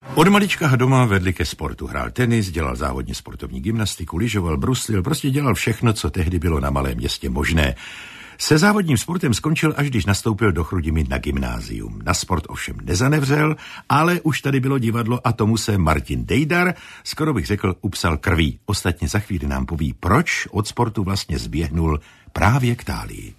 Od malička doma vedli ke sportu. Hrál tenis, dělal závodně sportovní gymnastiku, lyžoval, bruslil, prostě dělal všechno, co tehdy bylo na malém městě možné. Se závodním sportem skončil, až když nastoupil do Chrudimi na gymnázium. Na sport ovšem nezanevřel, ale už tady bylo divadlo a tomu se Martin Dejdar, skoro bych řekl, upsal krví. Ostatně za chvíli nám poví, proč od sportu vlastně zběhnul právě k Tálii.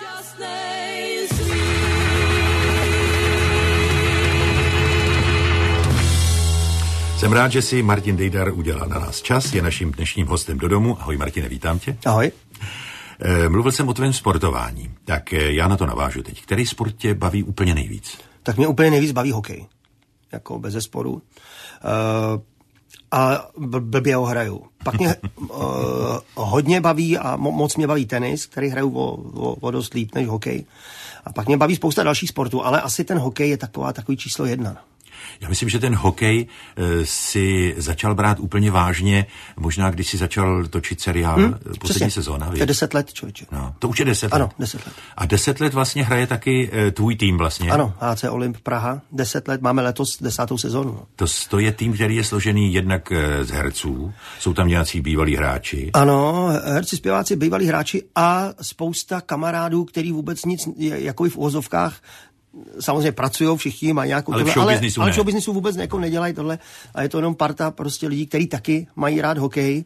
Jsem rád, že si Martin Dejdar udělal na nás čas, je naším dnešním hostem do domu. Ahoj Martine, vítám tě. Ahoj. Mluvil jsem o tvém sportování, tak já na to navážu teď. Který sport tě baví úplně nejvíc? Tak mě úplně nejvíc baví hokej, jako bezesporu. A blbě ho hraju. Pak mě hodně baví a moc mě baví tenis, který hraju o dost líp než hokej. A pak mě baví spousta dalších sportů, ale asi ten hokej je takový číslo 1. Já myslím, že ten hokej si začal brát úplně vážně, možná když si začal točit seriál poslední sezóna. To je 10 let, člověče. No, to už je 10 let. Ano, 10 let. A 10 let vlastně hraje taky tvůj tým vlastně. Ano, HC Olymp Praha, 10 let, máme letos 10. sezónu. To je tým, který je složený jednak z herců, jsou tam nějací bývalí hráči. Ano, herci, zpěváci, bývalí hráči a spousta kamarádů, který vůbec nic, jako i v uvozovkách, samozřejmě pracují všichni, mají nějakou... Ale v showbiznisu vůbec nedělají tohle. A je to jenom parta prostě lidí, kteří taky mají rád hokej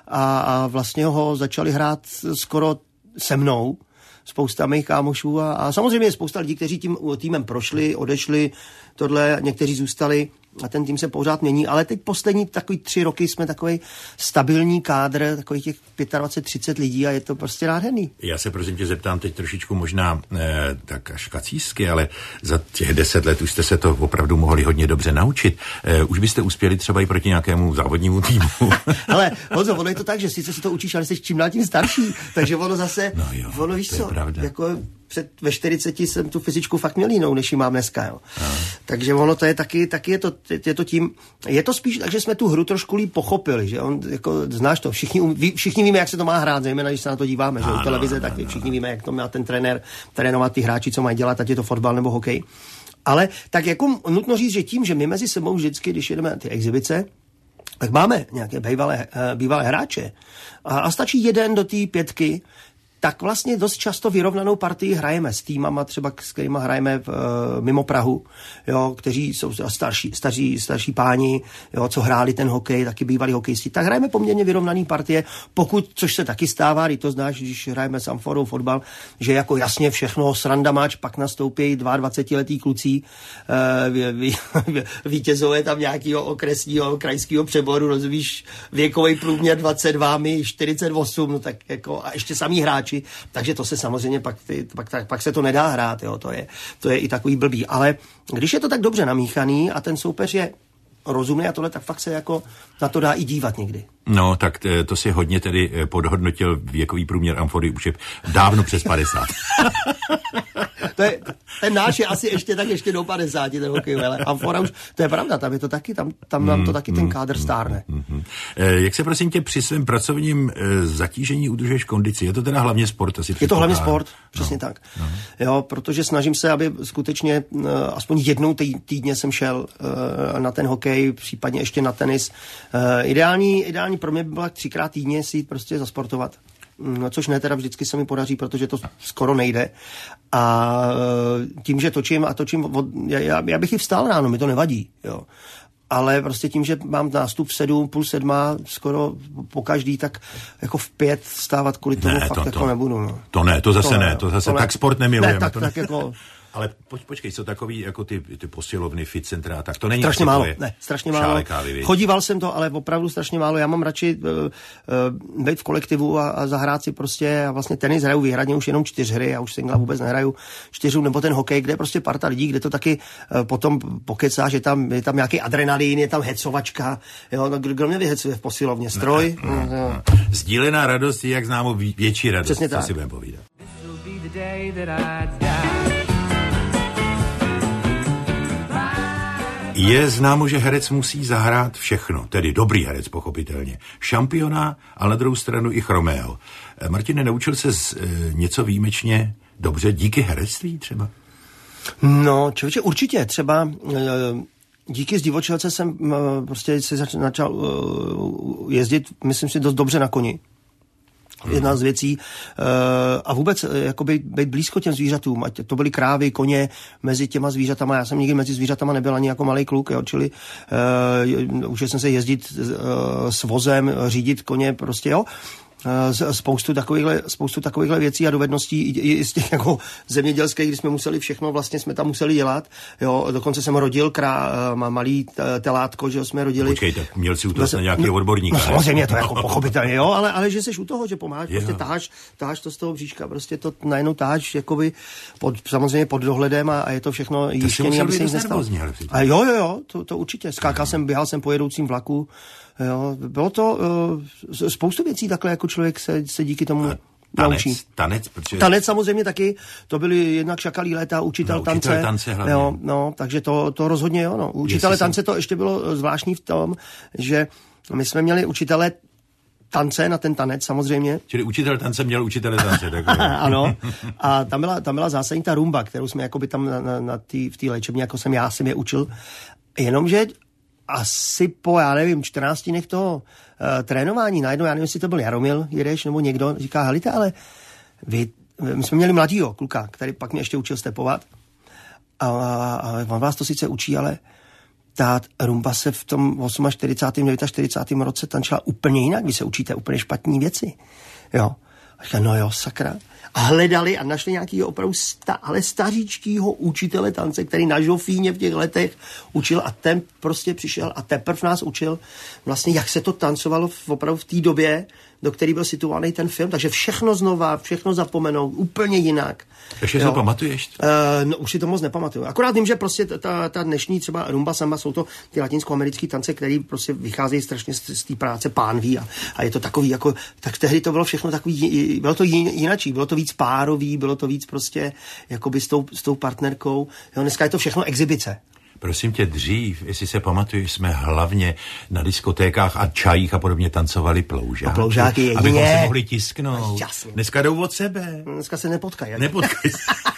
a vlastně ho začali hrát skoro se mnou. Spousta mých kámošů a samozřejmě je spousta lidí, kteří tím týmem prošli, odešli, tohle, někteří zůstali a ten tým se pořád mění, ale teď poslední takový 3 roky jsme takový stabilní kádr, takových těch 25-30 lidí a je to prostě nádherný. Já se prosím tě zeptám teď trošičku možná tak až kacísky, ale za těch 10 let už jste se to opravdu mohli hodně dobře naučit. Už byste uspěli třeba i proti nějakému závodnímu týmu. Ale Honzo, ono je to tak, že sice si to učíš, ale jsi čím dál tím starší, takže ono zase, ono víš co, jako ve 40 jsem tu fyzičku fakt měl jinou, než ji mám dneska, jo. Takže ono to je taky je to tím, je to spíš tak, že jsme tu hru trošku líp pochopili, že on, jako znáš to, všichni víme, jak se to má hrát, zejména když se na to díváme, že u televize, tak všichni víme, jak to má ten trenér trénovat ty hráči, co mají dělat, ať je to fotbal nebo hokej. Ale tak jako nutno říct, že tím, že my mezi sebou vždycky, když jedeme ty exibice, tak máme nějaké bývalé hráče a stačí jeden do té 5, tak vlastně dost často vyrovnanou partii hrajeme s týmama, třeba s kterýma hrajeme mimo Prahu, jo, kteří jsou starší páni, jo, co hráli ten hokej, taky bývalí hokejisti. Tak hrajeme poměrně vyrovnaný partie, což se taky stává, když to znáš, když hrajeme s Amforou fotbal, že jako jasně všechno sranda máč, pak nastoupí 22letí kluci, vítězové tam nějakého okresního, krajského přeboru, rozumíš, věkový průměr 22, my 48, no tak jako a ještě samý hráči. Takže to se samozřejmě pak se to nedá hrát, jo, to je i takový blbý. Ale když je to tak dobře namíchaný a ten soupeř je rozumný a tohle, tak fakt se jako na to dá i dívat někdy. No, tak to si hodně tedy podhodnotil věkový průměr Amfory už je dávno přes 50. Ten náš je asi ještě do 50, ten hokej, ale Amfora už, to je pravda, tam je to taky, tam nám to taky ten kádr stárne. Jak se prosím tě při svém pracovním zatížení udržuješ kondici? Je to teda hlavně sport? Je to hlavně sport, přesně tak. Jo, protože snažím se, aby skutečně aspoň jednou týdně jsem šel na ten hokej, případně ještě na tenis. Ideální pro mě by bylo 3krát týdně si jít prostě zasportovat. No, což ne, teda vždycky se mi podaří, protože to skoro nejde. A tím, že točím, já bych i vstál ráno, mi to nevadí, jo. Ale prostě tím, že mám nástup v 7, půl 7, skoro po každý, tak jako v 5 vstávat kvůli tomu fakt jako nebudu. No. To zase tak sport nemilujeme. Ne, tak jako... Ale počkej, jsou takový jako ty posilovny, fit centra, tak to není strašně málo. Ne, strašně málo. Kávy, chodíval jsem to, ale opravdu strašně málo. Já mám radši být v kolektivu a zahrát si prostě a vlastně tenis hraju výhradně už jenom 4 hry, já už singla vůbec nehraju 4, nebo ten hokej, kde je prostě parta lidí, kde to taky potom pokecá, že je tam nějaký adrenalin, je tam hecovačka, jo, no, kdo mě vyhecuje v posilovně, stroj. Sdílená radost je, jak známo, větší radost, přesně co tak. Si budeme povídat. Je známo, že herec musí zahrát všechno, tedy dobrý herec pochopitelně. Šampiona, ale na druhou stranu i chromého. Martine, naučil ses něco výjimečně dobře díky herectví třeba? No, člověče, určitě. Třeba díky Zdivočelce jsem prostě si začal jezdit, myslím si, dost dobře na koni. Jedna z věcí a vůbec jako být blízko těm zvířatům, ať to byly krávy, koně mezi těma zvířatama, já jsem nikdy mezi zvířatama nebyl ani jako malý kluk, jo, čili učil jsem se jezdit s vozem, řídit koně, prostě jo. Spoustu takovýchhle věcí a dovedností i z těch jako zemědělských, kdy jsme museli všechno, vlastně jsme tam museli dělat. Jo, dokonce jsem rodil malý telátko, že jsme rodili. Počkej, tak měl si u toho nějaký odborník. No samozřejmě, to jako pochopitelně, jo, ale že seš u toho, že pomáháš, prostě taháš to z toho bříška, prostě to najednou taháš jakoby samozřejmě pod dohledem a je to všechno jištěný, aby se nic nestalo. A jo, to určitě. Běhal jsem po jedoucím vlaku. Jo, bylo to spoustu věcí takhle, jako člověk se díky tomu naučí. Tanec samozřejmě taky, to byly jednak šakalí léta, učitel tance jo, no, takže to rozhodně jo, no. Učitele tance to ještě bylo zvláštní v tom, že my jsme měli učitele tance na ten tanec samozřejmě. Čili učitel tance měl učitele tance, tak ano, a tam byla zásadní ta rumba, kterou jsme jakoby tam v té léčebně, jako jsem je učil, jenomže asi po, já nevím, 14 dnech toho trénování, najednou, já nevím, jestli to byl Jaromil Jireš nebo někdo, říká, helite, ale my jsme měli mladýho kluka, který pak mě ještě učil stepovat a on vás to sice učí, ale ta rumba se v tom 48. 49. roce tančila úplně jinak, vy se učíte úplně špatní věci, jo. A říká, no jo, sakra. A hledali a našli nějakýho opravdu staříčkýho učitele tance, který na Žofíně v těch letech učil a ten prostě přišel a teprve nás učil vlastně, jak se to tancovalo opravdu v té době, do který byl situovaný ten film, takže všechno znova, všechno zapomenou, úplně jinak. Ještě to pamatuješ? No už si to moc nepamatuju. Akorát vím, že prostě ta dnešní třeba rumba samba jsou to ty latinskoamerické tance, které prostě vycházejí strašně z té práce pánví a je to takový jako, tak tehdy to bylo všechno takový, bylo to jinačí, bylo to víc párový, bylo to víc prostě jakoby s tou partnerkou. Jo, dneska je to všechno exibice. Prosím tě, dřív, jestli se pamatuješ, jsme hlavně na diskotékách a čajích a podobně tancovali ploužáky. No, ploužáky jedině. Abychom se mohli tisknout. Jasně. Dneska jdou od sebe. Dneska se nepotkají. Nepotkají.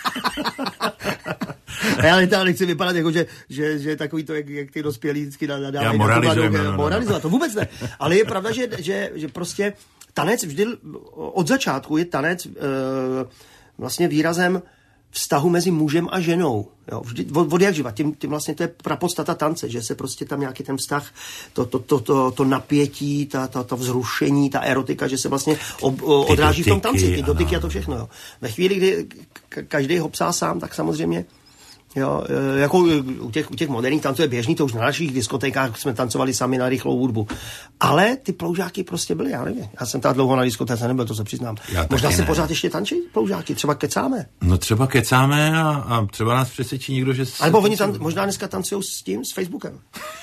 Já nechci vypadat jako, že takový to, jak ty dospělí vždycky nadávají. Moralizovat, to vůbec ne. Ale je pravda, že prostě tanec vždy od začátku je tanec vlastně výrazem vztahu mezi mužem a ženou. Jo, vždy, od jak živa. Tím vlastně to je prapodstata tance, že se prostě tam nějaký ten vztah, to napětí, to vzrušení, ta erotika, že se vlastně odráží v tom tanci, ty dotyky a to všechno. Jo. Ve chvíli, kdy každý ho psá sám, tak samozřejmě jo, jako u těch moderních tanců je běžný, to už na našich diskotékách jsme tancovali sami na rychlou hudbu. Ale ty ploužáky prostě byly, já nevím. Já jsem tak dlouho na diskotéce nebyl, to se přiznám. Možná se pořád ještě tančí ploužáky, třeba kecáme. No třeba kecáme a třeba nás přesvědčí někdo, že... Alebo oni možná dneska tancují s Facebookem.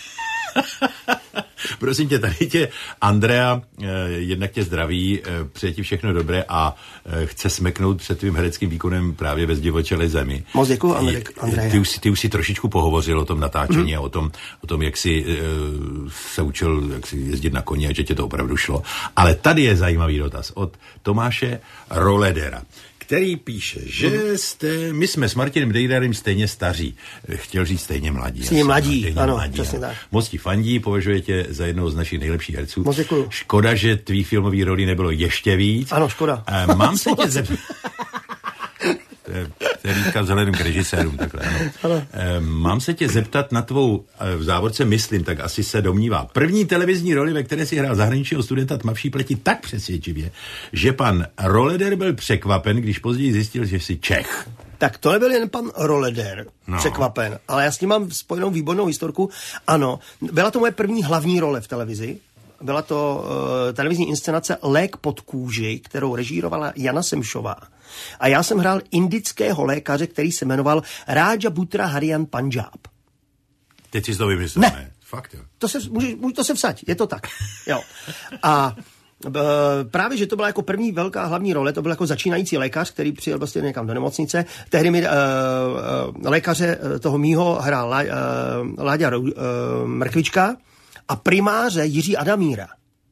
Prosím tě, tady tě Andrea jednak tě zdraví, přeje ti všechno dobré a chce smeknout před tvým hereckým výkonem právě ve Zdivočelé zemi. Moc děkuju, Andrea. Ty už si trošičku pohovořil o tom natáčení a o tom, jak jsi se učil, jak si jezdit na koni a že tě to opravdu šlo. Ale tady je zajímavý dotaz od Tomáše Roledera, který píše, že my jsme s Martinem Dejdarem stejně staří. Chtěl říct stejně mladí. Stejně mladí, ano, přesně tak. Moc ti fandí, považuje tě za jednoho z našich nejlepších herců. Moc děkuju. Škoda, že tvý filmový roli nebylo ještě víc. Ano, škoda. Mám se tě zeptat... To je výtka vzhledem k režisérům, takhle, ano. Mám se tě zeptat na tvou, v závorce myslím, tak asi se domnívá, první televizní roli, ve které si hrál zahraničního studenta tmavší pleti tak přesvědčivě, že pan Roleder byl překvapen, když později zjistil, že jsi Čech. Tak to nebyl jen pan Roleder překvapen, ale já s ním mám spojenou výbornou historku. Ano, byla to moje první hlavní role v televizi. Byla to televizní inscenace Lék pod kůži, kterou režírovala Jana Semšová. A já jsem hrál indického lékaře, který se jmenoval Raja Putra Harian Punjab. Teď si to vymyslel, ne? Fakt, jo. To se vsaď, je to tak. Jo. A právě, že to byla jako první velká hlavní role, to byl jako začínající lékař, který přijel vlastně někam do nemocnice. Tehdy mi lékaře toho mýho hrál Láďa Mrkvička a primáře Jiří Adamíra.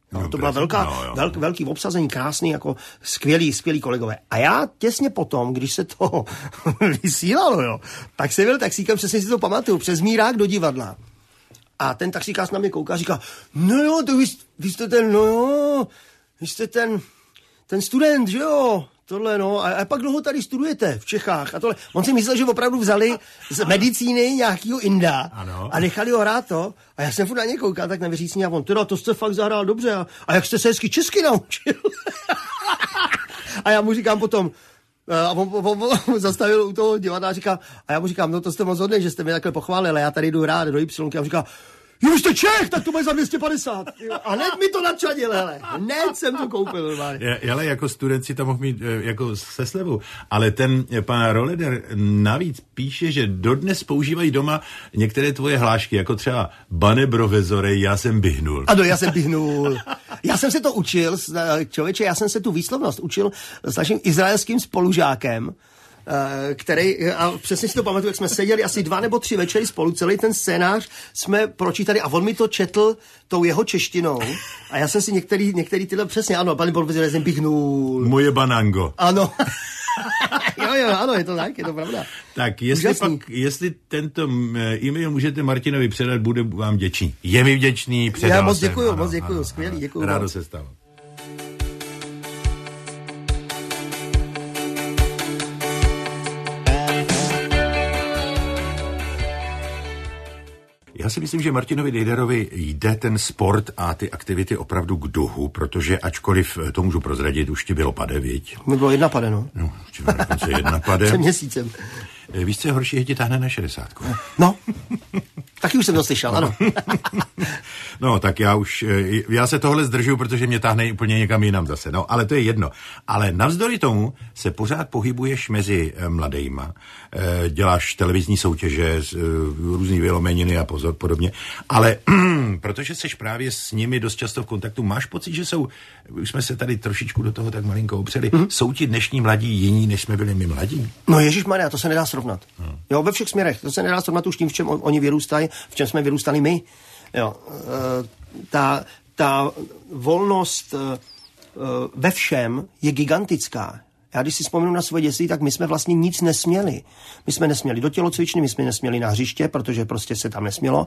No, to byla velký obsazení, krásný, jako skvělý kolegové. A já těsně potom, když se to vysílalo, jo, tak jsem byl taxíkem, přesně si to pamatuju, přes Mírák do divadla. A ten taxikář na mě kouká a říká, no jo, to vy jste ten student, že jo, tohle, no, a pak dlouho tady studujete v Čechách a tohle. On si myslel, že opravdu vzali z medicíny nějakýho Inda a nechali ho hrát to. A já jsem furt na ně koukal, tak nevěřícně, a on, teda, to jste fakt zahrál dobře, a jak jste se hezky česky naučil? A já mu říkám potom, a on zastavil u toho divadla a říká, a já mu říkám, no to jste moc hodný, že jste mě takhle pochválili, já tady jdu hrát do Y, a on říká, jo, jste Čech, tak to bude za 250. A hned mi to nadčadil, hele. Hned jsem to koupil normálně. Ale jako student si to mohl mít jako se slevou. Ale ten pan Rohleder navíc píše, že dodnes používají doma některé tvoje hlášky, jako třeba Bane Brovezore, já jsem byhnul. Ano, já jsem byhnul. Já jsem se to učil, člověče, já jsem se tu výslovnost učil s naším izraelským spolužákem, který, a přesně si to pamatuju, jak jsme seděli asi 2 nebo 3 večery spolu, celý ten scénář jsme pročítali a on mi to četl tou jeho češtinou a já jsem si některý tyhle přesně, ano, pane Bolveře, jsem běhnul. Moje banango. Ano. jo, ano, je to tak, je to pravda. Tak, jestli tento e-mail můžete Martinovi předat, bude vám vděčný. Je mi vděčný, předal já moc děkuju, skvělý, děkuju. Rádo se stalo. Já si myslím, že Martinovi Dejderovi jde ten sport a ty aktivity opravdu k duhu, protože ačkoliv to můžu prozradit, už ti bylo pade, viď? Mi bylo 1 pade, no. No, už bylo dokonce 1 pade. Před měsícem. Víš, co je horší, je ti táhne na 60. No, taky už jsem to slyšel, ano. No, tak já se tohle zdržuju, protože mě táhne úplně někam jinam zase, no, ale to je jedno. Ale navzdory tomu se pořád pohybuješ mezi mladejma, děláš televizní soutěže, různý vylomeniny a podobně, ale protože seš právě s nimi dost často v kontaktu, máš pocit, že už jsme se tady trošičku do toho tak malinko opřeli, jsou ti dnešní mladí jiní, než jsme byli my mladí? No ježišmarja, to se nedá srovnat. Jo, ve všech směrech, to se nedá srovnat už tím, v čem oni vyrůstají, v čem jsme vyrůstali my. Jo, ta volnost ve všem je gigantická. Já když si vzpomenu na svoje dětství, tak my jsme vlastně nic nesměli. My jsme nesměli do tělocvičny, my jsme nesměli na hřiště, protože prostě se tam nesmělo.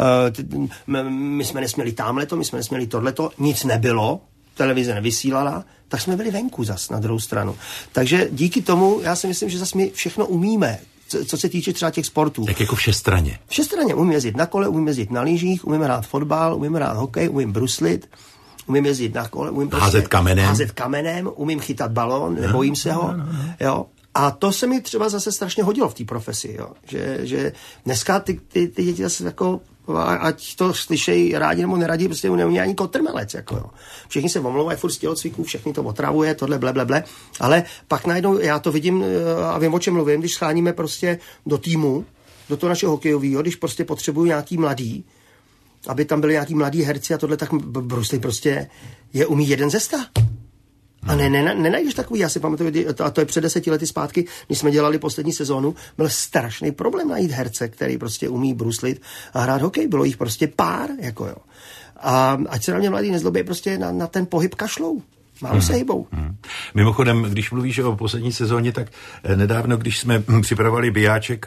My jsme nesměli támhleto, my jsme nesměli tohleto, nic nebylo, televize nevysílala, tak jsme byli venku zas na druhou stranu. Takže díky tomu, já si myslím, že zas my všechno umíme, co se týče třeba těch sportů. Tak jako všestranně. Všestranně. Umím jezdit na kole, umím jezdit na lyžích, umím hrát fotbal, umím hrát hokej, umím bruslit, umím jezdit na kole, umím házet kamenem, umím chytat balón, nebojím se ho. No. Jo. A to se mi třeba zase strašně hodilo v té profesi, jo. Že dneska ty děti zase jako, ať to slyšejí rádi nebo neradí, prostě neumí ani kotrmelec, jako jo. Všichni se omlouvají furt z tělocviků, všechny to otravuje, tohle ble, ale pak najednou, já to vidím a vím, o čem mluvím, když scháníme prostě do týmu, do toho našeho hokejového, když prostě potřebuju nějaký mladý, aby tam byli nějaký mladí herci a tohle, tak Brusley prostě je umí 1 ze 100. A nenajdeš takový, já si pamatuju, a to je před 10 lety zpátky, když jsme dělali poslední sezónu, byl strašný problém najít herce, který prostě umí bruslit a hrát hokej. Bylo jich prostě pár, jako jo. A ať se na mě mladí nezlobí, prostě na ten pohyb kašlou. Málo se hybou. Mimochodem, když mluvíš o poslední sezóně, tak nedávno, když jsme připravovali bijáček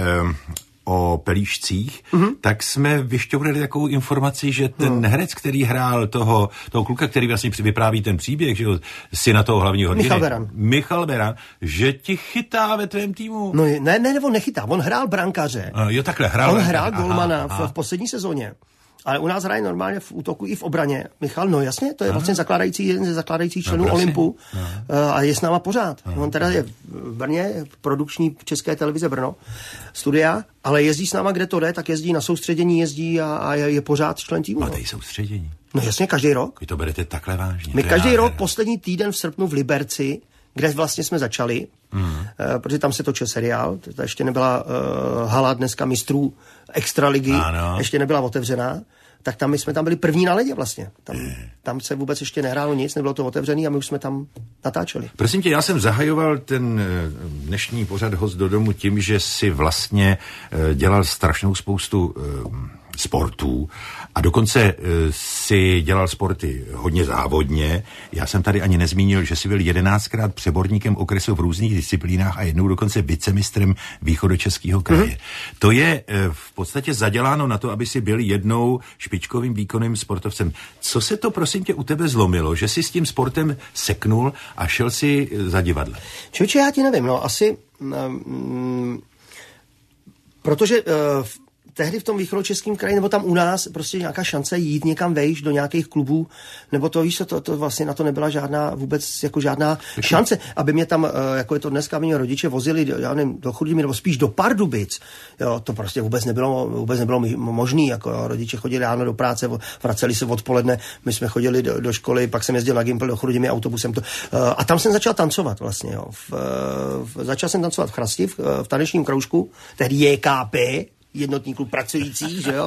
o pelíšcích, tak jsme vyšťourali takovou informaci, že ten herec, který hrál toho kluka, který vlastně vypráví ten příběh, že jo, syna toho hlavního hrdiny. Michal Beran, že ti chytá ve tvém týmu. No ne, on nechytá, on hrál brankaře. Jo, takhle, hrál. On hrál golmana v poslední sezóně. Ale u nás hraje normálně v útoku i v obraně. Michal, no jasně, to je vlastně jeden ze zakládajících členů Olympu a je s náma pořád. On teda je v Brně, produkční České televize Brno, studia, ale jezdí s náma, kde to jde, tak jezdí na soustředění, jezdí a je pořád člen týmu. Máte soustředění? No jasně, každý rok. Vy to berete takhle vážně. My každý rok, poslední týden v srpnu v Liberci, kde vlastně jsme začali, protože tam se točil seriál, to ještě nebyla hala dneska mistrů extraligy, ještě nebyla otevřená, tak my jsme tam byli první na ledě vlastně. Tam se vůbec ještě nehrálo nic, nebylo to otevřený a my už jsme tam natáčeli. Prosím tě, já jsem zahajoval ten dnešní pořad Host do domu tím, že si vlastně dělal strašnou spoustu sportů a dokonce si dělal sporty hodně závodně. Já jsem tady ani nezmínil, že si byl 11krát přeborníkem okresu v různých disciplínách a jednou dokonce vicemistrem východočeského kraje. To je v podstatě zaděláno na to, aby si byl jednou špičkovým výkonným sportovcem. Co se to prosím tě u tebe zlomilo, že jsi s tím sportem seknul a šel si za divadle? Čoče, já ti nevím, asi protože tehdy v tom východočeském kraji, nebo tam u nás, prostě nějaká šance jít někam vejš do nějakých klubů, nebo to víš, to vlastně na to nebyla žádná šance, aby mě tam, jako je to dneska, mě rodiče vozili, já nevím, do Chrudimi, nebo spíš do Pardubic. Jo, to prostě vůbec nebylo možné, jako rodiče chodili ráno do práce, vraceli se odpoledne, my jsme chodili do školy, pak jsem jezdil na Gimpl do Chrudimi autobusem a tam jsem začal tancovat vlastně, jo. Začal jsem tancovat v Chrasti, v tanečním kroužku, tehdy JKP, jednotný klub pracujících, že jo.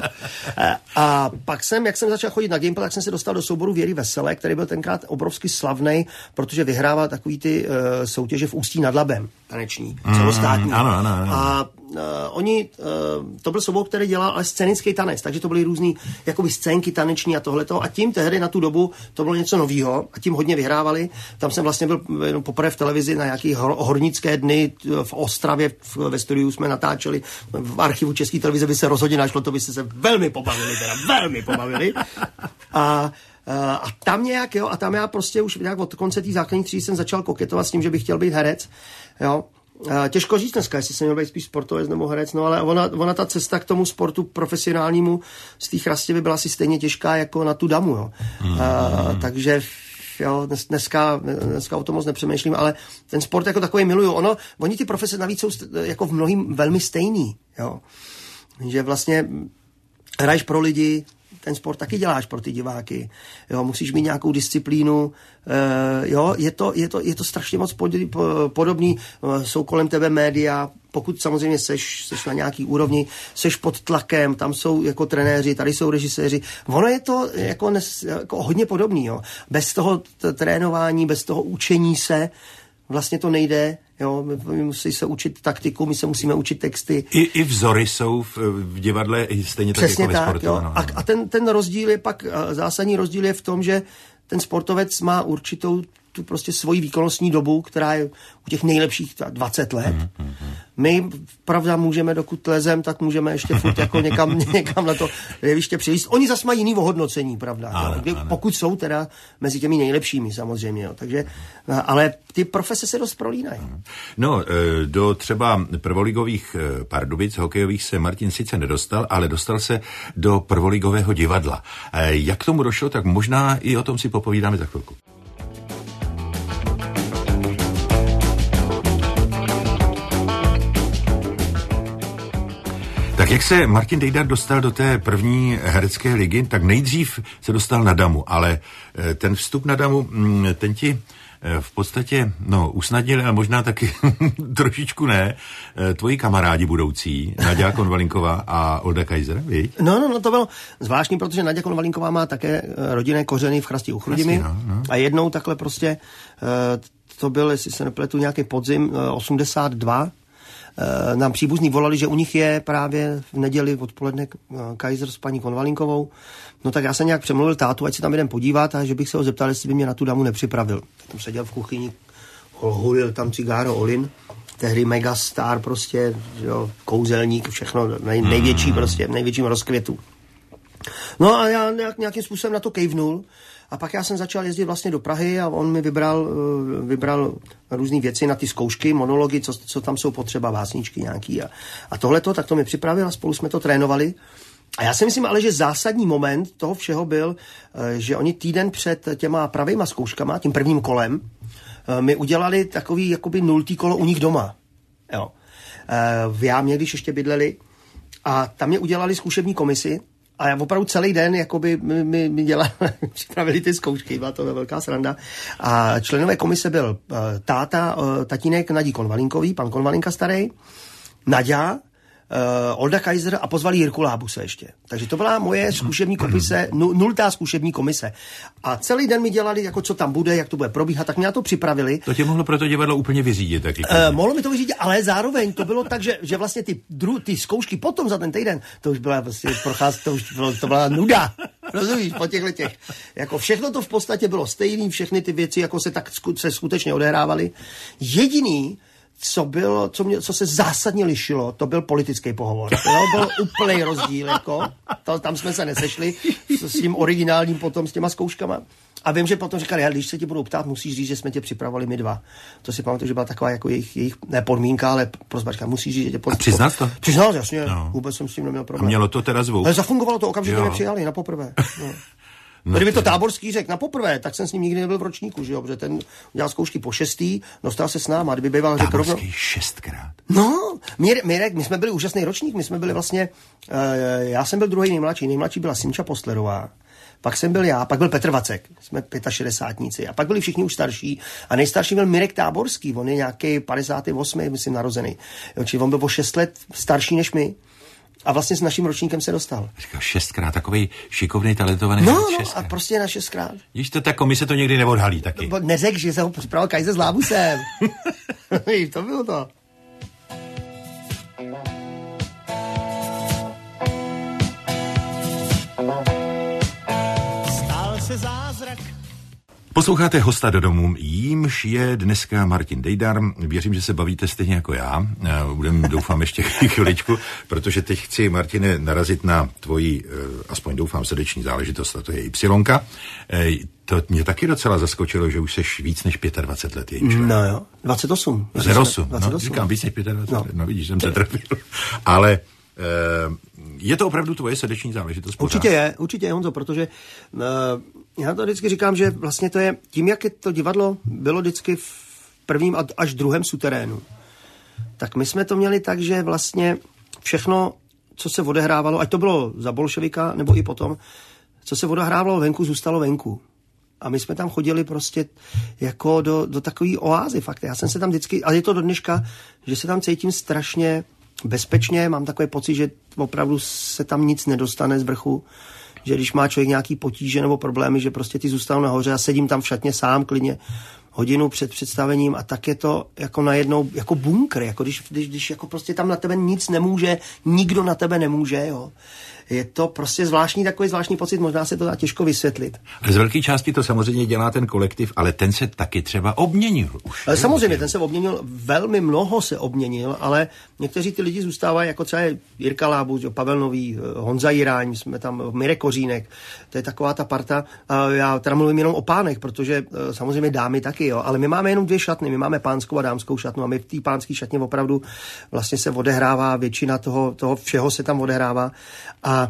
A pak jak jsem začal chodit na Gimpl, tak jsem se dostal do souboru Věry Veselé, který byl tenkrát obrovsky slavnej, protože vyhrával takový ty soutěže v Ústí nad Labem, taneční, celostátní. Ano. A oni, to byl soubor, který dělal ale scénický tanec, takže to byly různý jakoby scénky taneční a tohleto. A tím tehdy na tu dobu to bylo něco novýho a tím hodně vyhrávali. Tam jsem vlastně byl jenom poprvé v televizi na nějaký hornické dny v Ostravě, ve studiu jsme natáčeli, v archivu České televize by se rozhodně našlo, to byste se velmi pobavili. A tam nějak, jo, a tam já prostě už nějak od konce té základní třídy jsem začal koketovat s tím, že bych chtěl být herec, jo. Těžko říct dneska, jestli jsem měl být spíš sportovec nebo herec, no ale ona ta cesta k tomu sportu profesionálnímu z té Chrastěvy byla asi stejně těžká jako na tu Damu, jo. Takže jo, dneska o tom moc nepřemýšlím, ale ten sport jako takový miluju. Oni ty profese navíc jsou jako v mnohým velmi stejný, jo. Že vlastně hraješ pro lidi, ten sport taky děláš pro ty diváky, jo, musíš mít nějakou disciplínu, jo, je to strašně moc podobný, jsou kolem tebe média, pokud samozřejmě seš na nějaký úrovni, seš pod tlakem, tam jsou jako trenéři, tady jsou režiséři, ono je to jako hodně podobný, jo, bez toho trénování, bez toho učení se, vlastně to nejde, jo, my musí se učit taktiku, my se musíme učit texty. I vzory jsou v divadle stejně tak jako ve sportu. Jo. A ten rozdíl je pak, zásadní rozdíl je v tom, že ten sportovec má určitou tu prostě svoji výkonnostní dobu, která je u těch nejlepších 20 let. My, pravda, můžeme, dokud lezem, tak můžeme ještě furt jako někam na to jeviště přilíst. Oni zas mají jiný ohodnocení, pravda. Ano. Pokud jsou teda mezi těmi nejlepšími samozřejmě. Jo. Takže, ale ty profese se dost prolínají. No, do třeba prvoligových Pardubic hokejových se Martin sice nedostal, ale dostal se do prvoligového divadla. Jak k tomu došlo, tak možná i o tom si popovídáme za chvilku. Tak jak se Martin Dejdar dostal do té první herecké ligy, tak nejdřív se dostal na Damu, ale ten vstup na Damu, ten ti v podstatě, usnadnil, ale možná taky trošičku ne, tvoji kamarádi budoucí, Naďa Konvalinková a Olda Kaiser, viď? No, to bylo zvláštní, protože Naďa Konvalinková má také rodinné kořeny v Chrasti u Chrudimi. A jednou takhle prostě, to byl, jestli se nepletu, nějaký podzim 82, nám příbuzní volali, že u nich je právě v neděli odpoledne Kaiser s paní Konvalinkovou. No tak já jsem nějak přemluvil tátu, ať se tam jdem podívat a že bych se ho zeptal, jestli by mě na tu Damu nepřipravil. Tam seděl v kuchyni, hulil tam cigáro Olin, tehdy megastar prostě, jo, kouzelník, všechno největší prostě, v největším rozkvětu. No a já nějakým způsobem na to kejvnul. A pak já jsem začal jezdit vlastně do Prahy a on mi vybral různý věci na ty zkoušky, monology, co tam jsou potřeba, básničky nějaký. A tohleto, tak to mi připravil a spolu jsme to trénovali. A já si myslím ale, že zásadní moment toho všeho byl, že oni týden před těma pravýma zkouškama, tím prvním kolem, mi udělali takový jakoby 0. kolo u nich doma. Jo. V Jámě, když ještě bydleli. A tam mě udělali zkušební komisi. A já opravdu celý den jakoby mi připravili ty zkoušky, byla to velká sranda. A členové komise byl tatínek Nadí Konvalinkový, pan Konvalinka starý, Naďa, Olda Kaiser a pozvali Jirku Lábuse ještě. Takže to byla moje zkušební komise, nultá zkušební komise. A celý den mi dělali, jako co tam bude, jak to bude probíhat, tak mě na to připravili. To tě mohlo pro to divadlo úplně vyřídit taky. Mohlo mi to vyřídit, ale zároveň to bylo tak, že vlastně ty zkoušky potom za ten týden, to už byla vlastně to byla nuda. Rozumíš, po těchto těch. Jako všechno to v podstatě bylo stejný, všechny ty věci jako se skutečně odehrávaly. Jediný, co se zásadně lišilo, to byl politický pohovor. To byl úplný rozdíl, jako. Tam jsme se nesešli s tím originálním potom, s těma zkouškama. A vím, že potom říkali, když se tě budou ptát, musíš říct, že jsme tě připravovali my dva. To si pamatuju, že byla taková jako jejich ne podmínka, ale prosba, musíš říct, že tě A přiznal to? Přiznal, jasně, vůbec jsem s tím neměl problém. A mělo to teda zvuk? Ale zafungovalo to, okamžitě mě přijali na poprvé. No, kdyby to Táborský řekl na poprvé, tak jsem s ním nikdy nebyl v ročníku, že jo, protože ten dělal zkoušky po 6. dostal se s náma, kdyby býval řekl rovno. Táborský 6krát. No, Mirek, my jsme byli úžasný ročník, my jsme byli vlastně, já jsem byl druhý nejmladší byla Simča Postlerová, pak jsem byl já, pak byl Petr Vacek, jsme 65níci, a pak byli všichni už starší, a nejstarší byl Mirek Táborský, on je nějaký 58, myslím, narozený, jo, čili on byl o 6 let starší než my. A vlastně s naším ročníkem se dostal. Říkal 6krát, takovej šikovný, talentovaný. No, a prostě na 6krát. Když to ta komise to někdy neodhalí taky. No, neřek, že se ho připravil Kaiser s Lábusem. To bylo to. Stál se zázrak. Posloucháte Hosta do domu, jímž je dneska Martin Dejdar. Věřím, že se bavíte stejně jako já. Budeme, doufám, ještě chviličku, protože teď chci, Martine, narazit na tvoji, aspoň doufám, srdeční záležitost, a to je Ypsilonka. To mě taky docela zaskočilo, že už seš víc než 25 let jejímž. No jo, 28. 28, no, říkám víc než 25 let, no vidíš, jsem se trefil. Ale je to opravdu tvoje srdeční záležitost? Určitě je, Honzo, protože já to vždycky říkám, že vlastně to je tím, jak je to divadlo bylo vždycky v prvním až druhém suterénu, tak my jsme to měli tak, že vlastně všechno, co se odehrávalo, ať to bylo za bolševika, nebo i potom, co se odehrávalo venku, zůstalo venku. A my jsme tam chodili prostě jako do takový oázy, fakt. Já jsem se tam vždycky, ale je to do dneška, že se tam cítím strašně bezpečně, mám takový pocit, že opravdu se tam nic nedostane z vrchu, že když má člověk nějaký potíže nebo problémy, že prostě ty zůstanou nahoře a sedím tam v šatně sám klidně hodinu před představením a tak je to jako najednou jako bunkr, jako když jako prostě tam na tebe nic nemůže, nikdo na tebe nemůže, jo. Je to prostě takový zvláštní pocit, možná se to dá těžko vysvětlit. Z velké části to samozřejmě dělá ten kolektiv, ale ten se taky třeba obměnil už. Ale samozřejmě, ten se obměnil, velmi mnoho se obměnil, ale někteří ty lidi zůstávají, jako třeba Jirka Lábus, Pavel Nový, Honza Jiráň, jsme tam, Mirek Kořínek, to je taková ta parta. A já teda mluvím jenom o pánech, protože samozřejmě dámy taky, jo, ale my máme jenom 2 šatny, my máme pánskou a dámskou šatnu a my v té pánské šatně opravdu vlastně se odehrává, většina toho všeho se tam odehrává. A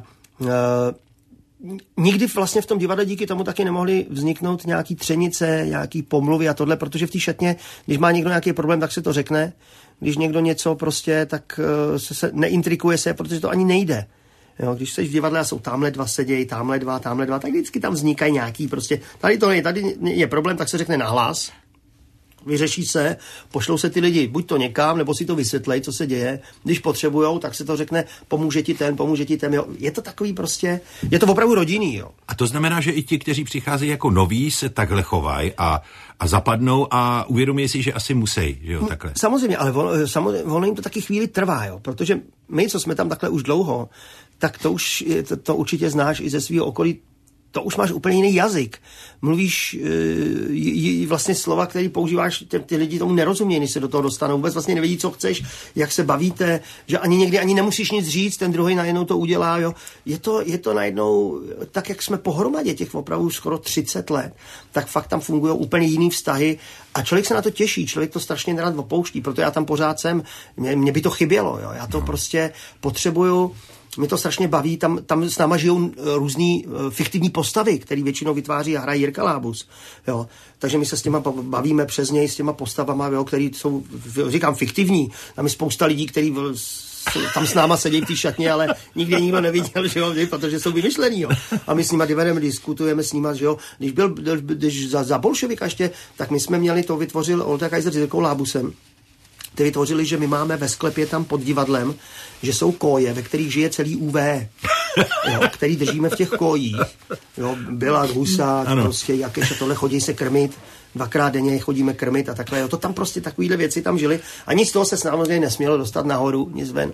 nikdy vlastně v tom divadle díky tomu taky nemohly vzniknout nějaký třenice, nějaký pomluvy a tohle, protože v té šatně, když má někdo nějaký problém, tak se to řekne. Když někdo něco prostě, tak se neintrikuje se, protože to ani nejde. Jo, když jsi v divadle a jsou tamhle 2 sedějí, tamhle dva, tak vždycky tam vznikají nějaký prostě, tady je problém, tak se řekne nahlas. Vyřeší se, pošlou se ty lidi buď to někam, nebo si to vysvětlej, co se děje. Když potřebujou, tak se to řekne, pomůže ti ten, jo. Je to takový prostě, je to opravdu rodinný, jo. A to znamená, že i ti, kteří přicházejí jako noví, se takhle chovají a zapadnou a uvědomí si, že asi musí, že jo, takhle. Samozřejmě, ale ono jim to taky chvíli trvá, jo, protože my, co jsme tam takhle už dlouho, tak to určitě znáš i ze svého okolí. To už máš úplně jiný jazyk. Mluvíš vlastně slova, které používáš, ty lidi tomu nerozumějí, než se do toho dostanou. Vůbec vlastně nevědí, co chceš, jak se bavíte, že někdy ani nemusíš nic říct, ten druhý najednou to udělá. Jo. Je to najednou, tak jak jsme pohromadě těch opravdu skoro 30 let, tak fakt tam fungují úplně jiný vztahy a člověk se na to těší, člověk to strašně nerad opouští, proto já tam pořád jsem, mě by to chybělo. Jo. Já to prostě potřebuju. Mě to strašně baví, tam s náma žijou různý fiktivní postavy, který většinou vytváří a hraje Jirka Lábus. Jo. Takže my se s těma bavíme přes něj, s těma postavama, jo, který jsou, říkám, fiktivní. Tam je spousta lidí, kteří tam s náma sedí v té šatně, ale nikdy nikdo neviděl, že jo, protože jsou vymyšlený. Jo. A my s nima divedeme, diskutujeme s nima, že jo. Když za bolševika ještě, tak my jsme měli, to vytvořil Olda Kaiser s Jirkou Lábusem. ty vytvořili, že my máme ve sklepě tam pod divadlem, že jsou koje, ve kterých žije celý UV, jo, který držíme v těch kojích. Jo, Bělák, Husák, prostě Jakeš a tohle chodí se krmit, 2krát denně chodíme krmit a takhle. Jo, to tam prostě takovýhle věci tam žili a nic z toho se samozřejmě nesmělo dostat nahoru, nic ven.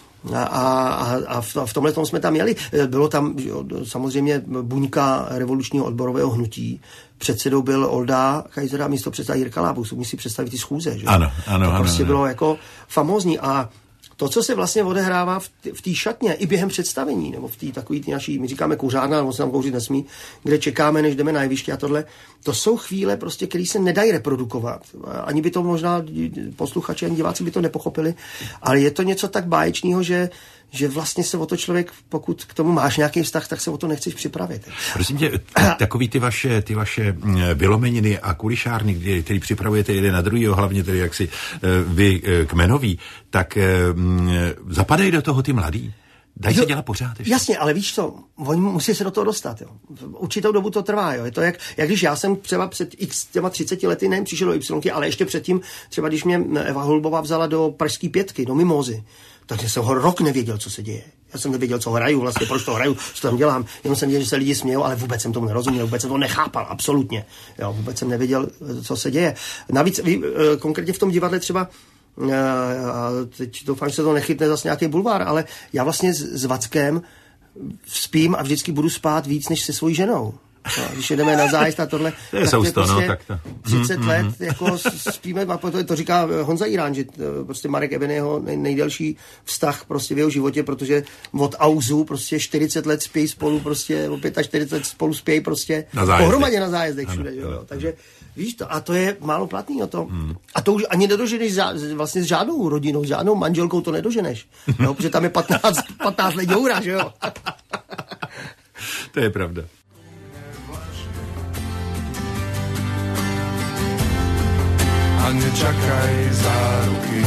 A v tomhle tom jsme tam jeli. Bylo tam samozřejmě buňka revolučního odborového hnutí. Předsedou byl Olda Kajzera, místo předseda Jirka Lábus. Musí si představit ty schůze. Že? Ano, to prostě bylo jako famózní. A to, co se vlastně odehrává v té šatně, i během představení, nebo v té takový naší, my říkáme kuřárna, nebo se tam kouřit nesmí, kde čekáme, než jdeme na jeviště a tohle, to jsou chvíle, prostě, které se nedají reprodukovat. Ani by to možná posluchači, ani diváci by to nepochopili, ale je to něco tak báječného, že vlastně se o to člověk, pokud k tomu máš nějaký vztah, tak se o to nechceš připravit. Prosím tě, takový ty vaše vylomeniny a kulišárny, který připravujete jeden na druhýho, hlavně tedy jaksi vy kmenoví, tak zapadají do toho ty mladí? Dají se dělat pořád ještě? Jasně, ale víš co, oni musí se do toho dostat. Jo. Určitou dobu to trvá. Jo. Je to jak když já jsem třeba před 30 lety, nevím, přišel do Ypsilonky, ale ještě předtím, třeba když mě Eva Holubová vzala do Pražské 5, do Mimózy, takže jsem rok nevěděl, co se děje. Já jsem nevěděl, co hraju, vlastně proč to hraju, co tam dělám. Jenom jsem věděl, že se lidi smějou, ale vůbec jsem tomu nerozuměl, vůbec jsem to nechápal, absolutně. Jo, vůbec jsem nevěděl, co se děje. Navíc konkrétně v tom divadle třeba teď doufám, že se to nechytne zase nějaký bulvár, ale já vlastně s Vackem spím a vždycky budu spát víc než se svojí ženou. No, když jdeme na zájezd a tohle, tak je prostě no, tak to. 30 let jako spíme, a to říká Honza Irán, že prostě Marek Eben je jeho nejdelší vztah prostě v jeho životě, protože od Auzu prostě 40 let spí spolu, prostě 45 let spolu spí prostě pohromadě na zájezdech všude, jo. Takže víš to, a to je málo platný o to. A to už ani nedoženeš vlastně s žádnou rodinou, s žádnou manželkou to nedoženeš, jo, protože tam je 15 let děura, že jo. To je pravda. A nečakaj záruky.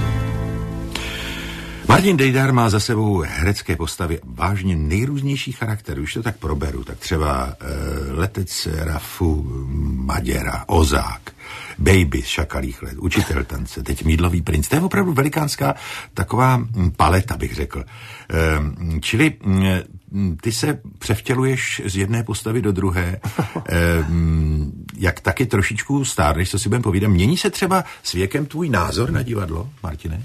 Martin Dejdar má za sebou herecké postavy vážně nejrůznějších charakterů. Už to tak proberu, tak třeba letec Rafu Maděra, Ozák, Baby z Šakalých let, učitel tance, teď Mýdlový princ. To je opravdu velikánská taková paleta, bych řekl. Čili ty se převtěluješ z jedné postavy do druhé, jak taky trošičku stárneš, co si budem povídat. Mění se třeba s věkem tvůj názor na divadlo, Martine?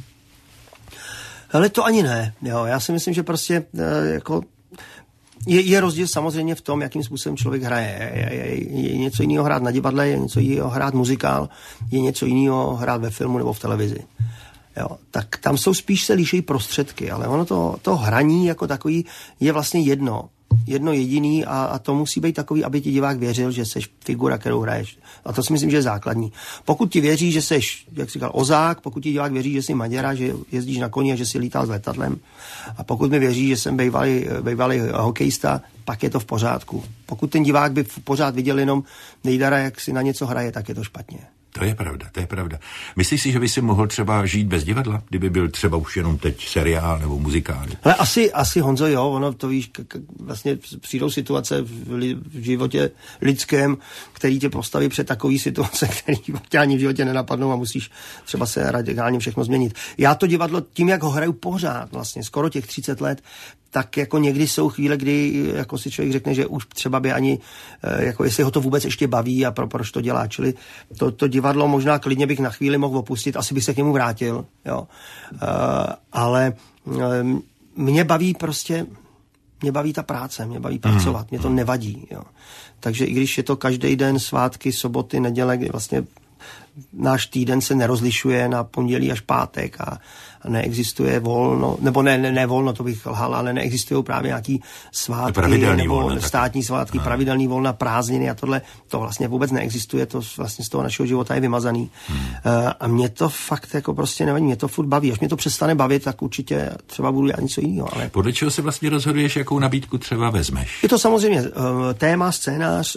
Ale to ani ne. Jo, já si myslím, že prostě jako je rozdíl samozřejmě v tom, jakým způsobem člověk hraje. Je něco jiného hrát na divadle, je něco jiného hrát muzikál, je něco jiného hrát ve filmu nebo v televizi. Jo, tak tam jsou spíš se líší prostředky, ale ono to hraní jako takový je vlastně jedno jediný a to musí být takový, aby ti divák věřil, že seš figura, kterou hraješ. A to si myslím, že je základní. Pokud ti věří, že seš, jak jsi říkal, Ozák, pokud ti divák věří, že jsi Maděra, že jezdíš na koni a že jsi lítal s letadlem, a pokud mi věří, že jsem bývalý hokejista, pak je to v pořádku. Pokud ten divák by pořád viděl jenom Dejdara, jak si na něco hraje, tak je to špatně. To je pravda. Myslíš si, že by si mohl třeba žít bez divadla, kdyby byl třeba už jenom teď seriál nebo muzikál? Ale asi Honzo, jo, ono to víš, vlastně přijdou situace v životě lidském, který tě postaví před takový situace, který tě ani v životě nenapadnou a musíš třeba se radikálně všechno změnit. Já to divadlo tím, jak ho hraju pořád, vlastně skoro těch 30 let, tak jako někdy jsou chvíle, kdy jako si člověk řekne, že už třeba by ani, jako jestli ho to vůbec ještě baví a proč to dělá. Čili to divadlo možná klidně bych na chvíli mohl opustit, asi bych se k němu vrátil, jo. Ale mě baví ta práce, mě baví pracovat, mě to nevadí, jo. Takže i když je to každý den, svátky, soboty, neděle, kdy vlastně náš týden se nerozlišuje na pondělí až pátek a neexistuje volno, nebo ne volno, to bych lhal, ale neexistují právě nějaký svátky nebo volno, státní svátky, pravidelný volna, prázdniny a tohle, to vlastně vůbec neexistuje, to vlastně z toho našeho života je vymazaný. A mě to fakt jako prostě nevadí, mě to furt baví, až mě to přestane bavit, tak určitě třeba budu dělat něco jiného. Ale... Podle čeho se vlastně rozhoduješ, jakou nabídku třeba vezmeš? Je to samozřejmě téma, scénář,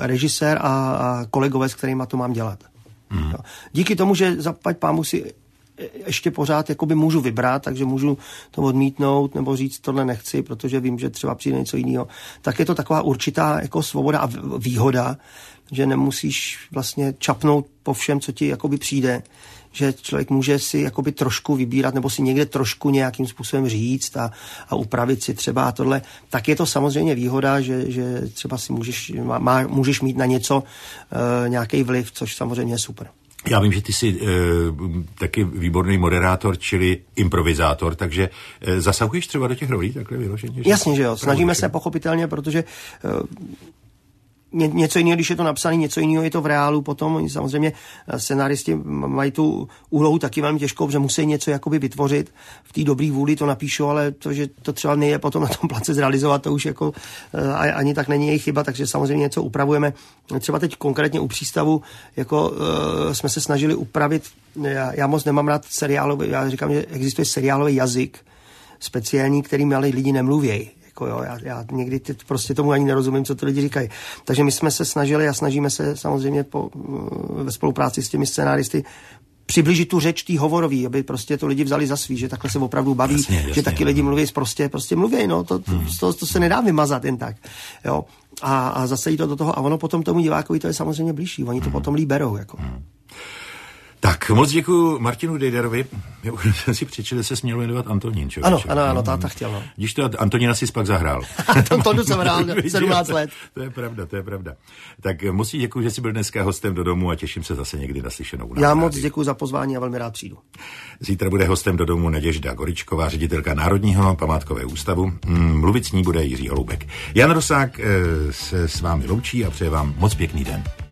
režisér a kolegové, s kterýma to mám dělat. Díky tomu, že zaplať pámu si ještě pořád jakoby můžu vybrat, takže můžu to odmítnout nebo říct, tohle nechci, protože vím, že třeba přijde něco jiného. Tak je to taková určitá jako svoboda a výhoda, že nemusíš vlastně čapnout po všem, co ti jakoby přijde, že člověk může si jakoby trošku vybírat nebo si někde trošku nějakým způsobem říct a upravit si třeba tohle. Tak je to samozřejmě výhoda, že třeba si můžeš mít na něco nějaký vliv, což samozřejmě je super. Já vím, že ty jsi taky výborný moderátor, čili improvizátor, takže zasahuješ třeba do těch rolí takhle vyloženě? Jasně, že jo. Snažíme se pochopitelně, protože něco jiného, když je to napsané, něco jiného je to v reálu potom. Samozřejmě scenáristi mají tu úlohu taky velmi těžkou, že musí něco jakoby vytvořit. V té dobrý vůli to napíšou, ale to, že to třeba nejde potom na tom place zrealizovat, to už jako ani tak není jejich chyba, takže samozřejmě něco upravujeme. Třeba teď konkrétně u Přístavu jako jsme se snažili upravit, já moc nemám rád seriálový, já říkám, že existuje seriálový jazyk speciální, kterým ale lidi nemluvějí. Jako jo, já někdy prostě tomu ani nerozumím, co ty lidi říkají. Takže my jsme se snažili a snažíme se samozřejmě ve spolupráci s těmi scenáristy přiblížit tu řeč tý hovorový, aby prostě to lidi vzali za svý, že takhle se opravdu baví, jasně, že taky lidi mluví prostě mluví, no, to se nedá vymazat jen tak, jo. A zase jít to do toho a ono potom tomu divákovi to je samozřejmě blížší, oni to potom líp berou, jako. Tak, moc děkuju Martinu Dejderovi. Já už jsem si přečetl, že se směl jmenovat Antonín. Ano, táta chtěl. No. Když to Antonína si pak zahrál. To jsem hrál 17 let. To je pravda. Tak moc děkuju, že jsi byl dneska hostem do domu a těším se zase někdy naslyšenou. Já moc děkuju za pozvání a velmi rád přijdu. Zítra bude hostem do domu Naděžda Goričková, ředitelka Národního památkového ústavu. Mluvit s ní bude Jiří Holoubek. Jan Rosák se s vámi loučí a přeje vám moc pěkný den.